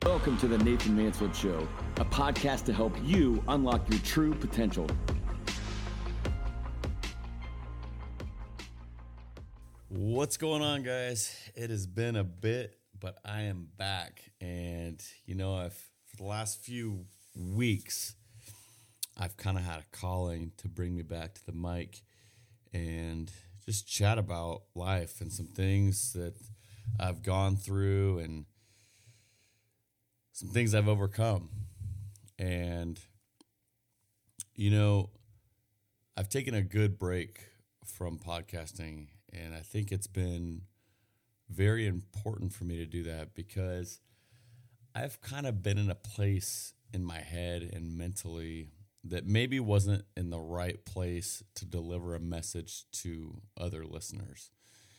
Welcome to the Nathan Mansfield Show, a podcast to help you unlock your true potential. What's going on, guys? It has been a bit, but I am back. And, for the last few weeks, I've kind of had a calling to bring me back to the mic and just chat about life and some things that I've gone through and some things I've overcome. And, I've taken a good break from podcasting, and I think it's been very important for me to do that because I've kind of been in a place in my head and mentally that maybe wasn't in the right place to deliver a message to other listeners.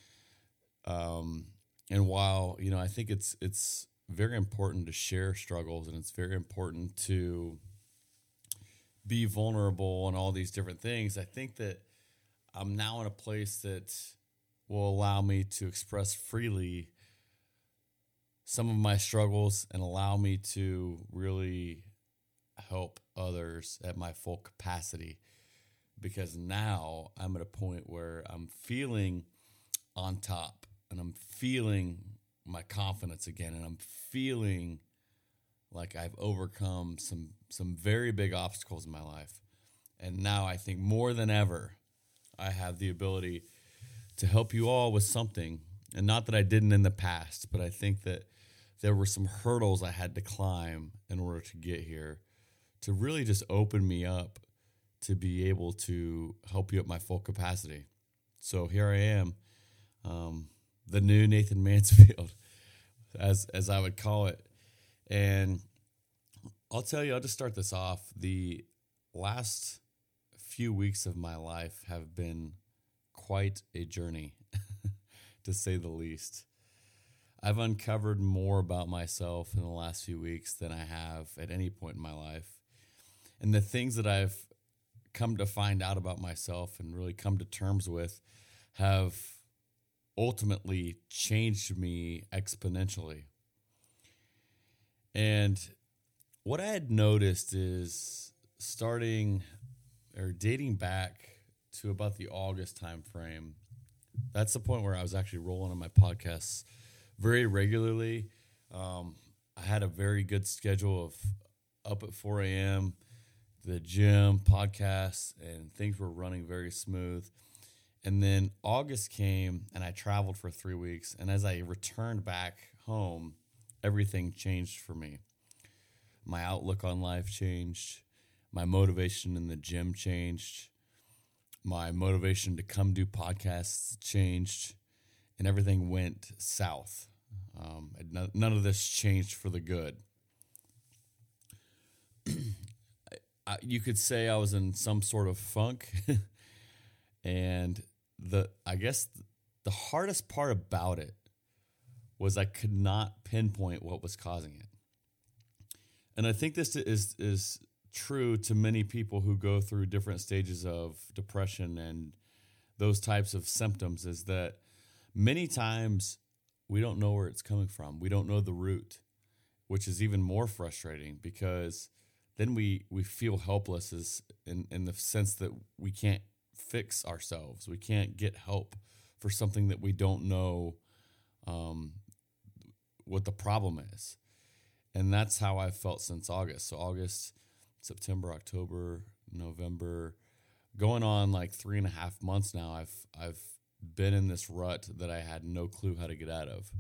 And while, I think it's very important to share struggles, and it's very important to be vulnerable and all these different things, I think that I'm now in a place that will allow me to express freely some of my struggles and allow me to really help others at my full capacity, because now I'm at a point where I'm feeling on top and I'm feeling my confidence again, and I'm feeling like I've overcome some very big obstacles in my life. And now I think more than ever, I have the ability to help you all with something. And not that I didn't in the past, but I think that there were some hurdles I had to climb in order to get here, to really just open me up to be able to help you at my full capacity. So here I am, the new Nathan Mansfield, as I would call it. And I'll tell you, I'll just start this off. The last few weeks of my life have been quite a journey, to say the least. I've uncovered more about myself in the last few weeks than I have at any point in my life. And the things that I've come to find out about myself and really come to terms with have ultimately changed me exponentially. And what I had noticed is dating back to about the August time frame, that's the point where I was actually rolling on my podcasts very regularly. I had a very good schedule of up at 4 a.m., the gym, podcasts, and things were running very smooth. And then August came, and I traveled for 3 weeks. And as I returned back home, everything changed for me. My outlook on life changed. My motivation in the gym changed. My motivation to come do podcasts changed. And everything went south. None of this changed for the good. You could say I was in some sort of funk. And I guess the hardest part about it was I could not pinpoint what was causing it. And I think this is true to many people who go through different stages of depression and those types of symptoms, is that many times we don't know where it's coming from. We don't know the root, which is even more frustrating, because then we feel helpless in the sense that we can't fix ourselves. We can't get help for something that we don't know what the problem is. And that's how I've felt since August. So August, September, October, November, going on like 3.5 months now, I've been in this rut that I had no clue how to get out of.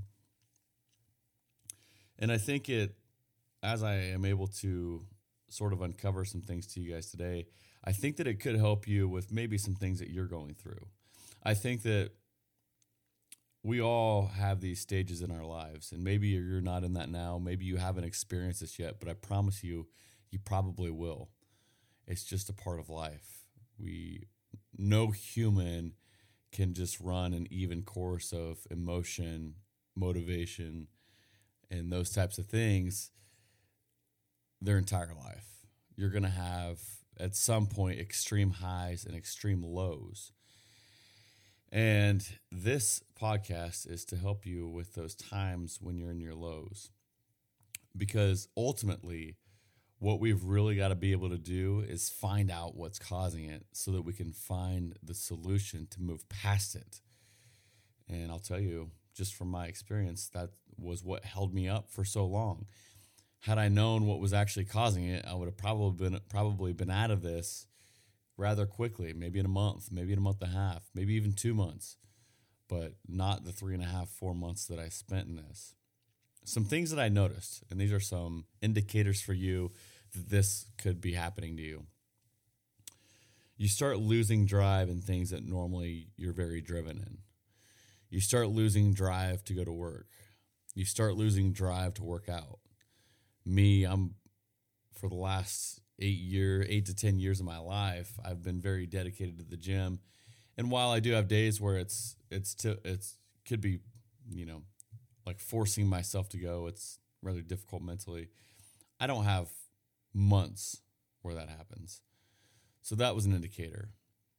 And I think as I am able to sort of uncover some things to you guys today, I think that it could help you with maybe some things that you're going through. I think that we all have these stages in our lives, and maybe you're not in that now. Maybe you haven't experienced this yet, but I promise you, you probably will. It's just a part of life. No human can just run an even course of emotion, motivation, and those types of things their entire life. You're going to have, at some point, extreme highs and extreme lows. And this podcast is to help you with those times when you're in your lows. Because ultimately, what we've really got to be able to do is find out what's causing it so that we can find the solution to move past it. And I'll tell you, just from my experience, that was what held me up for so long. Had I known what was actually causing it, I would have probably been out of this rather quickly, maybe in a month, maybe in a month and a half, maybe even 2 months, but not the 3.5, 4 months that I spent in this. Some things that I noticed, and these are some indicators for you that this could be happening to you. You start losing drive in things that normally you're very driven in. You start losing drive to go to work. You start losing drive to work out. Me, for the last 8 to 10 years of my life, I've been very dedicated to the gym. And while I do have days where it's could be, like forcing myself to go, it's rather difficult mentally. I don't have months where that happens. So that was an indicator.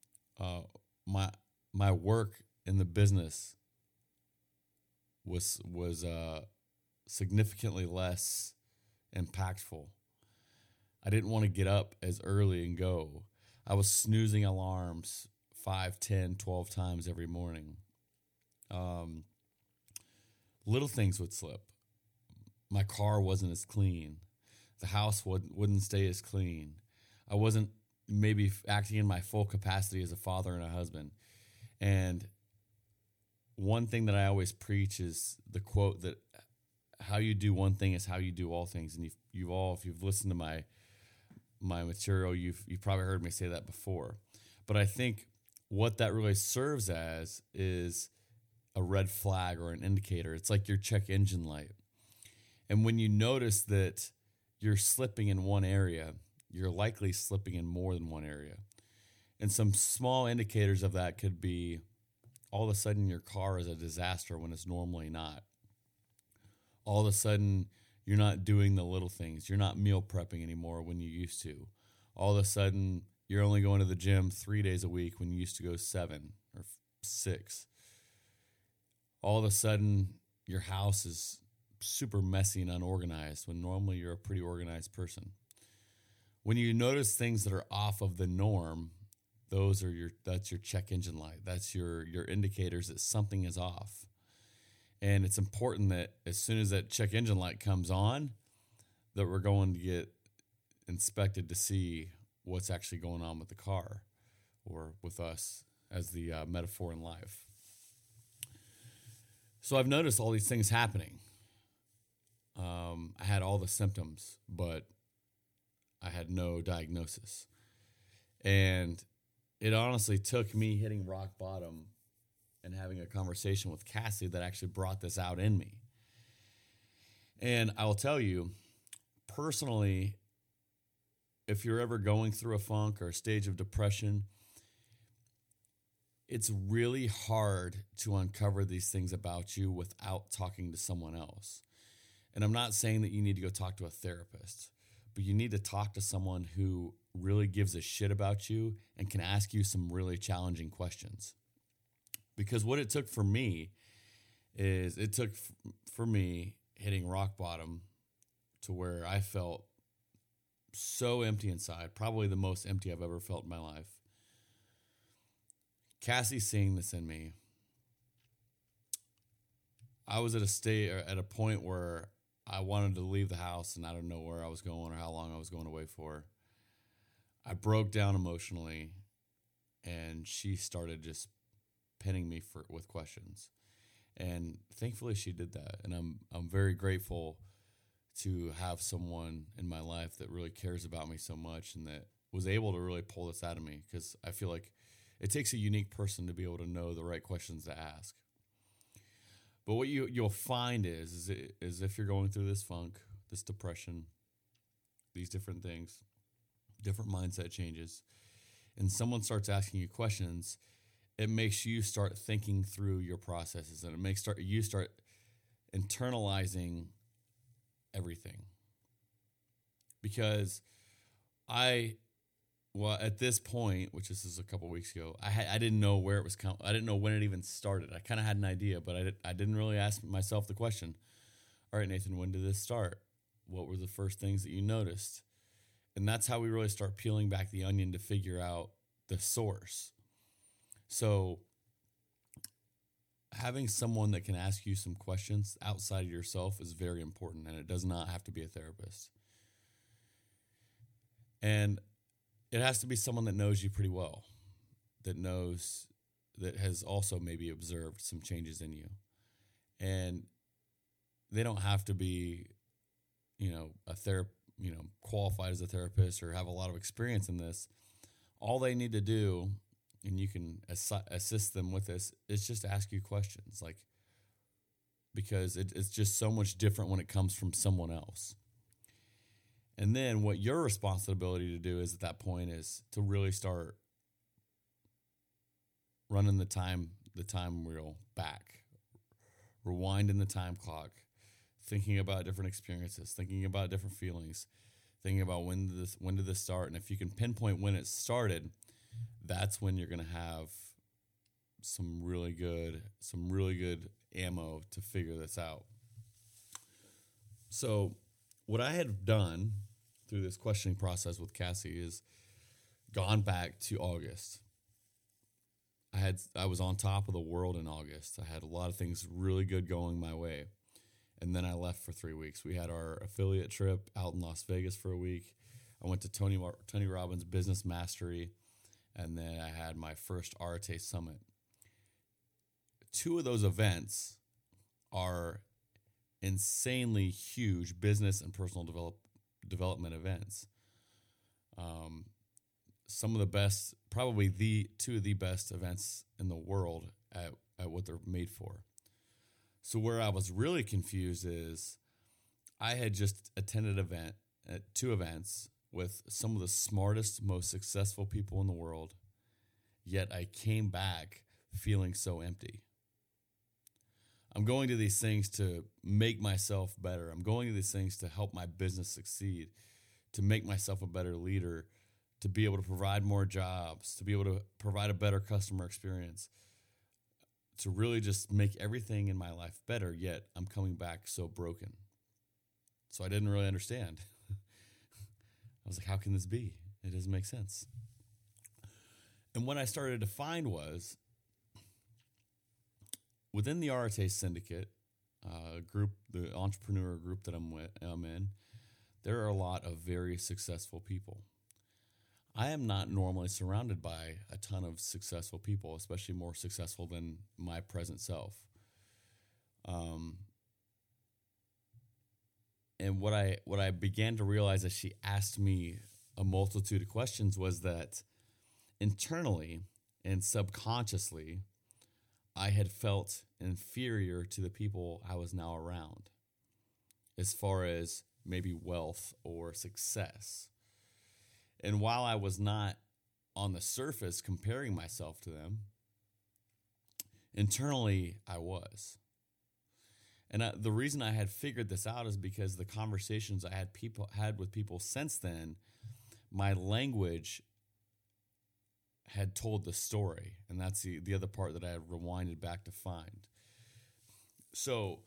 My work in the business was significantly less impactful. I didn't want to get up as early and go. I was snoozing alarms 5, 10, 12 times every morning. Little things would slip. My car wasn't as clean. The house wouldn't stay as clean. I wasn't maybe acting in my full capacity as a father and a husband. And one thing that I always preach is the quote that how you do one thing is how you do all things. And if you've listened to my material, you've probably heard me say that before. But I think what that really serves as is a red flag or an indicator. It's like your check engine light. And when you notice that you're slipping in one area, you're likely slipping in more than one area. And some small indicators of that could be all of a sudden your car is a disaster when it's normally not. All of a sudden you're not doing the little things. You're not meal prepping anymore when you used to. All of a sudden you're only going to the gym 3 days a week when you used to go 7 or 6. All of a sudden your house is super messy and unorganized when normally you're a pretty organized person. When you notice things that are off of the norm, that's your check engine light. That's your indicators that something is off. And it's important that as soon as that check engine light comes on, that we're going to get inspected to see what's actually going on with the car or with us as the metaphor in life. So I've noticed all these things happening. I had all the symptoms, but I had no diagnosis. And it honestly took me hitting rock bottom and having a conversation with Cassie that actually brought this out in me. And I will tell you, personally, if you're ever going through a funk or a stage of depression, it's really hard to uncover these things about you without talking to someone else. And I'm not saying that you need to go talk to a therapist, but you need to talk to someone who really gives a shit about you and can ask you some really challenging questions. Because what it took for me is hitting rock bottom to where I felt so empty inside, probably the most empty I've ever felt in my life. Cassie seeing this in me, I was at a point where I wanted to leave the house and I don't know where I was going or how long I was going away for. I broke down emotionally, and she started just pinning me with questions. And thankfully she did that. And I'm very grateful to have someone in my life that really cares about me so much and that was able to really pull this out of me, because I feel like it takes a unique person to be able to know the right questions to ask. But what you'll find is if you're going through this funk, this depression, these different things, different mindset changes, and someone starts asking you questions, it makes you start thinking through your processes, and it makes you start internalizing everything. Because at this point, which this is a couple weeks ago, I didn't know where it was coming. I didn't know when it even started. I kind of had an idea, but I didn't really ask myself the question, all right, Nathan, when did this start? What were the first things that you noticed? And that's how we really start peeling back the onion to figure out the source. So having someone that can ask you some questions outside of yourself is very important, and it does not have to be a therapist. And it has to be someone that knows you pretty well, that has also maybe observed some changes in you. And they don't have to be, qualified as a therapist or have a lot of experience in this. All they need to do, and you can assist them with this, is just ask you questions, because it's just so much different when it comes from someone else. And then what your responsibility to do is at that point is to really start running the time wheel back, rewinding the time clock, thinking about different experiences, thinking about different feelings, thinking about when did this start. And if you can pinpoint when it started, that's when you're going to have some really good ammo to figure this out. So what I had done through this questioning process with Cassie is gone back to August. I was on top of the world in August. I had a lot of things really good going my way. And then I left for 3 weeks. We had our affiliate trip out in Las Vegas for a week. I went to Tony Robbins Business Mastery, and then I had my first Arete Summit. 2 of those events are insanely huge business and personal development events. Some of the best, probably 2 of the best events in the world at what they're made for. So where I was really confused is I had just attended 2 events with some of the smartest, most successful people in the world, yet I came back feeling so empty. I'm going to these things to make myself better. I'm going to these things to help my business succeed, to make myself a better leader, to be able to provide more jobs, to be able to provide a better customer experience, to really just make everything in my life better, yet I'm coming back so broken. So I didn't really understand. I was like, how can this be? It doesn't make sense. And what I started to find was, within the Arete Syndicate group, the entrepreneur group that I'm in, there are a lot of very successful people. I am not normally surrounded by a ton of successful people, especially more successful than my present self. And what I began to realize as she asked me a multitude of questions was that internally and subconsciously, I had felt inferior to the people I was now around as far as maybe wealth or success. And while I was not on the surface comparing myself to them, internally I was. And the reason I had figured this out is because the conversations I had with people since then, my language had told the story. And that's the other part that I had rewinded back to find. So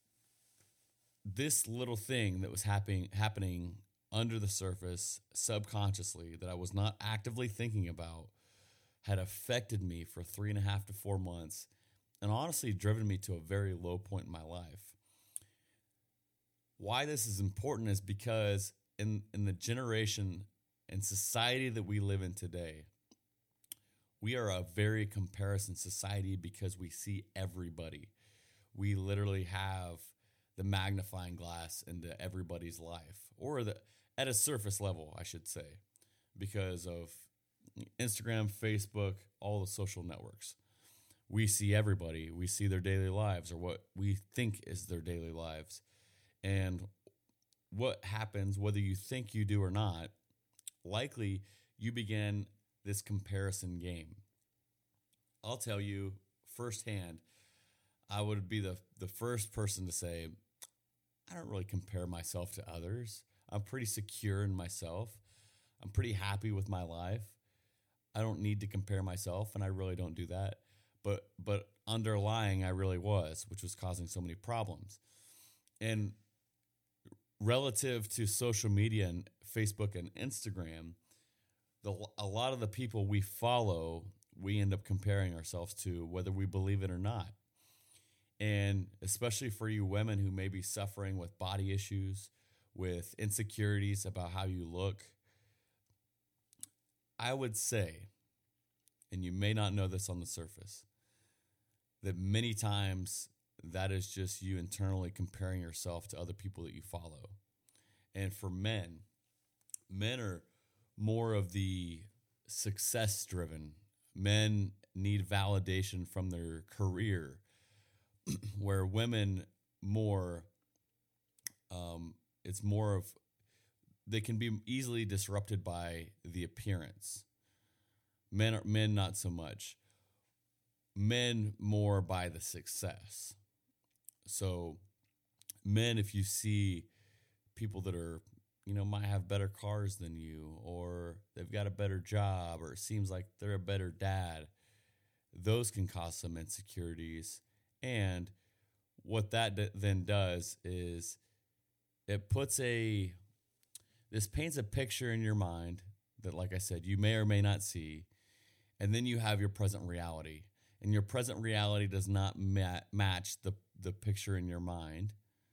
this little thing that was happening under the surface, subconsciously, that I was not actively thinking about, had affected me for 3.5 to 4 months, and honestly driven me to a very low point in my life. Why this is important is because in the generation and society that we live in today, we are a very comparison society because we see everybody. We literally have the magnifying glass into everybody's life, or at a surface level, I should say, because of Instagram, Facebook, all the social networks. We see everybody. We see their daily lives, or what we think is their daily lives. And what happens, whether you think you do or not, likely you begin this comparison game. I'll tell you firsthand, I would be the first person to say, I don't really compare myself to others. I'm pretty secure in myself. I'm pretty happy with my life. I don't need to compare myself, and I really don't do that. But underlying, I really was, which was causing so many problems. And relative to social media and Facebook and Instagram, a lot of the people we follow, we end up comparing ourselves to, whether we believe it or not. And especially for you women who may be suffering with body issues, with insecurities about how you look, I would say, and you may not know this on the surface, that many times that is just you internally comparing yourself to other people that you follow. And for men are more of the success-driven. Men need validation from their career, where women more, it's more of, they can be easily disrupted by the appearance. Men not so much. Men more by the success. So men, if you see people that are, might have better cars than you, or they've got a better job, or it seems like they're a better dad, those can cause some insecurities. And what that then does is it this paints a picture in your mind that, like I said, you may or may not see. And then you have your present reality. And your present reality does not match the picture in your mind.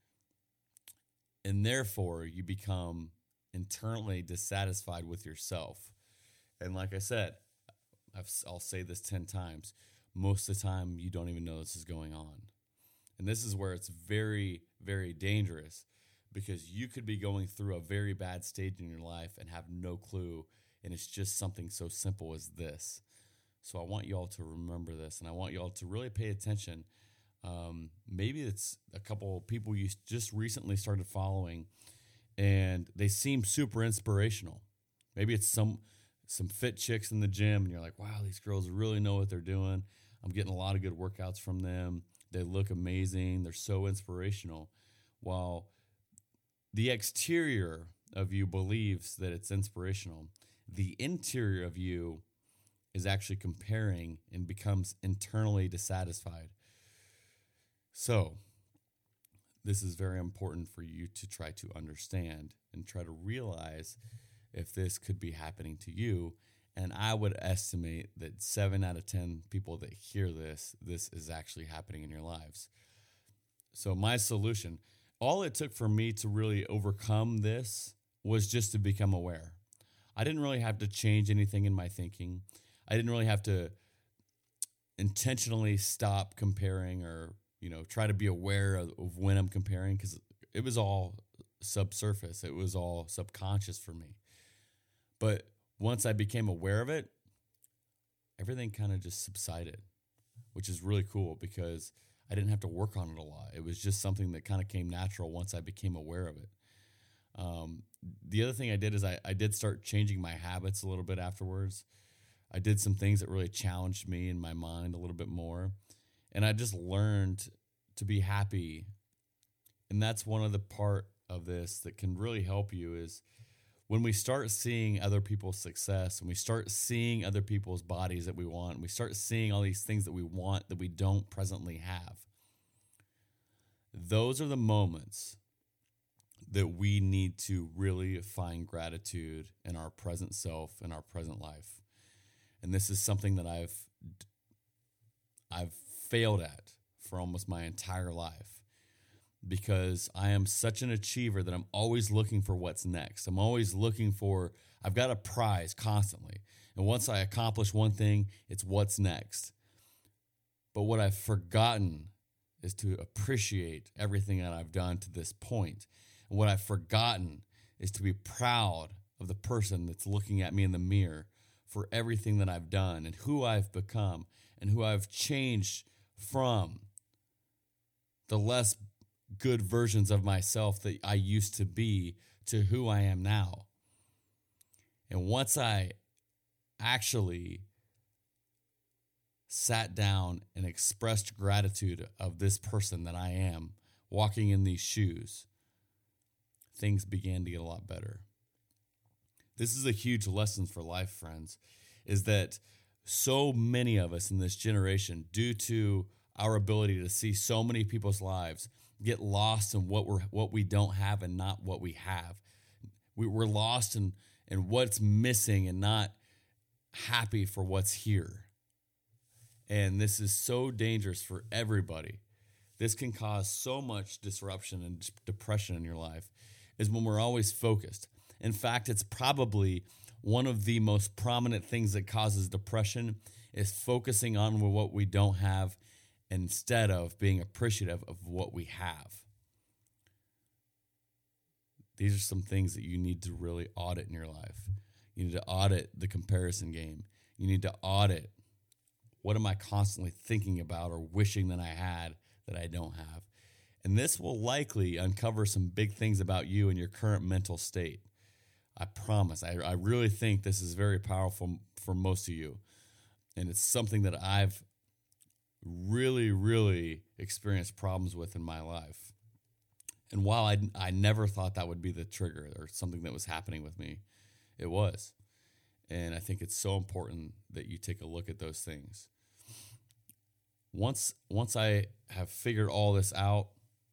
And therefore, you become internally dissatisfied with yourself. And like I said, I'll say this 10 times. Most of the time, you don't even know this is going on. And this is where it's very, very dangerous, because you could be going through a very bad stage in your life and have no clue. And it's just something so simple as this. So I want you all to remember this, and I want you all to really pay attention. Maybe it's a couple of people you just recently started following, and they seem super inspirational. Maybe it's some fit chicks in the gym, and you're like, wow, these girls really know what they're doing. I'm getting a lot of good workouts from them. They look amazing. They're so inspirational. While the exterior of you believes that it's inspirational, the interior of you is actually comparing and becomes internally dissatisfied. So this is very important for you to try to understand and try to realize if this could be happening to you. And I would estimate that 7 out of 10 people that hear this is actually happening in your lives. So my solution, all it took for me to really overcome this was just to become aware. I didn't really have to change anything in my thinking. I didn't really have to intentionally stop comparing or, try to be aware of when I'm comparing, because it was all subsurface. It was all subconscious for me. But once I became aware of it, everything kind of just subsided, which is really cool because I didn't have to work on it a lot. It was just something that kind of came natural once I became aware of it. The other thing I did is I did start changing my habits a little bit afterwards. I did some things that really challenged me in my mind a little bit more. And I just learned to be happy. And that's one of the part of this that can really help you is when we start seeing other people's success, and we start seeing other people's bodies that we want, and we start seeing all these things that we want that we don't presently have. Those are the moments that we need to really find gratitude in our present self and our present life. And this is something that I've failed at for almost my entire life, because I am such an achiever that I'm always looking for what's next. I'm always looking for, I've got a prize constantly. And once I accomplish one thing, it's what's next. But what I've forgotten is to appreciate everything that I've done to this point. And what I've forgotten is to be proud of the person that's looking at me in the mirror for everything that I've done and who I've become and who I've changed from the less good versions of myself that I used to be to who I am now. And once I actually sat down and expressed gratitude of this person that I am walking in these shoes, things began to get a lot better. This is a huge lesson for life, friends, is that so many of us in this generation, due to our ability to see so many people's lives get lost in what we don't have and not what we have. We're lost in what's missing and not happy for what's here. And this is so dangerous for everybody. This can cause so much disruption and depression in your life, is when we're always focused. In fact, it's probably one of the most prominent things that causes depression is focusing on what we don't have instead of being appreciative of what we have. These are some things that you need to really audit in your life. You need to audit the comparison game. You need to audit, what am I constantly thinking about or wishing that I had that I don't have? And this will likely uncover some big things about you and your current mental state. I promise. I really think this is very powerful for most of you. And it's something that I've really, really experienced problems with in my life. And while I never thought that would be the trigger or something that was happening with me, it was. And I think it's so important that you take a look at those things. Once I have figured all this out,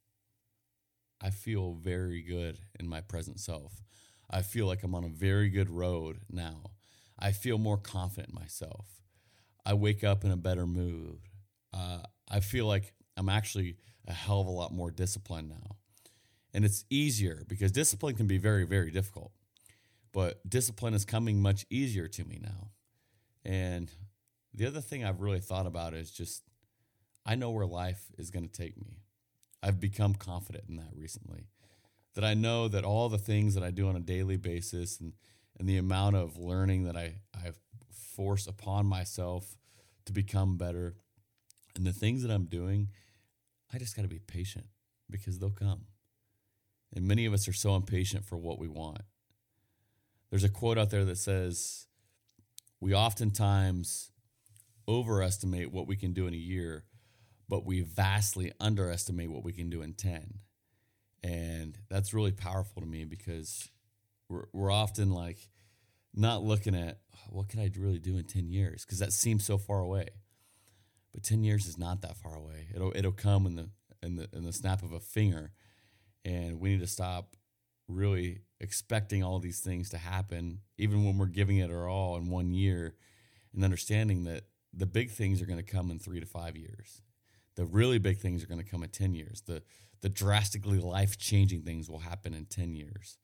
I feel very good in my present self. I feel like I'm on a very good road now. I feel more confident in myself. I wake up in a better mood. I feel like I'm actually a hell of a lot more disciplined now. And it's easier because discipline can be very, very difficult. But discipline is coming much easier to me now. And the other thing I've really thought about is just, I know where life is going to take me. I've become confident in that recently. That I know that all the things that I do on a daily basis and the amount of learning that I've forced upon myself to become better, and the things that I'm doing, I just got to be patient because they'll come. And many of us are so impatient for what we want. There's a quote out there that says, we oftentimes overestimate what we can do in a year, but we vastly underestimate what we can do in 10. And that's really powerful to me because we're often like not looking at what can I really do in 10 years because that seems so far away. But 10 years is not that far away. It'll come in the snap of a finger. And we need to stop really expecting all these things to happen, even when we're giving it our all in 1 year, and understanding that the big things are going to come in 3 to 5 years. The really big things are going to come in 10 years. The drastically life-changing things will happen in 10 years.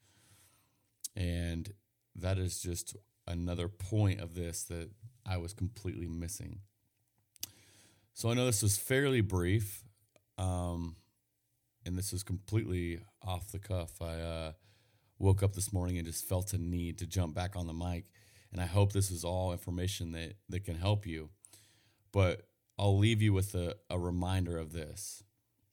And that is just another point of this that I was completely missing. So I know this was fairly brief, and this was completely off the cuff. I woke up this morning and just felt a need to jump back on the mic, and I hope this is all information that can help you. But I'll leave you with a reminder of this.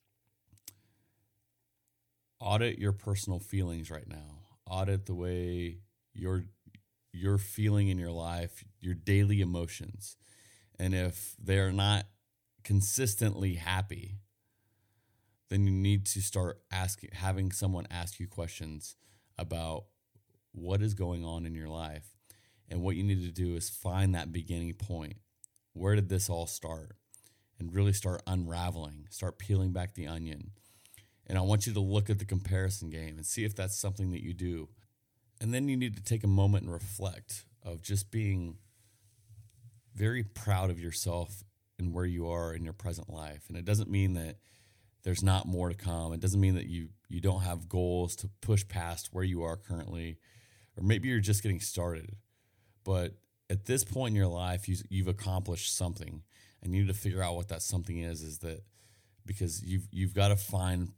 Audit your personal feelings right now. Audit the way you're feeling in your life, your daily emotions. And if they're not consistently happy, then you need to start having someone ask you questions about what is going on in your life. And what you need to do is find that beginning point. Where did this all start? And really start unraveling, start peeling back the onion. And I want you to look at the comparison game and see if that's something that you do. And then you need to take a moment and reflect of just being very proud of yourself and where you are in your present life. And it doesn't mean that there's not more to come. It doesn't mean that you don't have goals to push past where you are currently, or maybe you're just getting started. But at this point in your life, you've accomplished something, and you need to figure out what that something is that because you've got to find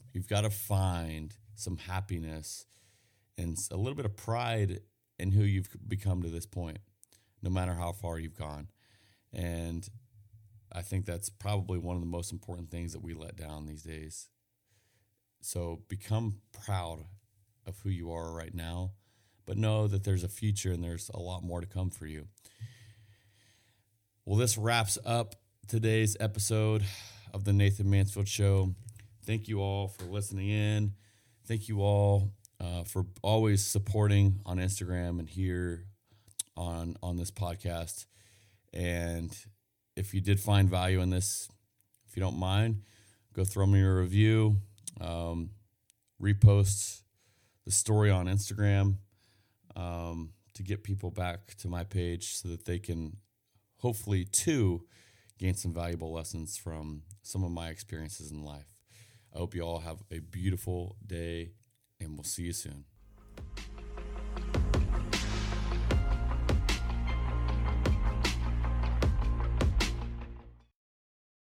some happiness and a little bit of pride in who you've become to this point, no matter how far you've gone. And I think that's probably one of the most important things that we let down these days. So become proud of who you are right now, but know that there's a future and there's a lot more to come for you. Well, this wraps up today's episode of the Nathan Mansfield Show. Thank you all for listening in. Thank you all for always supporting on Instagram and here on this podcast. And if you did find value in this, if you don't mind, go throw me a review, repost the story on Instagram to get people back to my page so that they can hopefully, too, gain some valuable lessons from some of my experiences in life. I hope you all have a beautiful day, and we'll see you soon.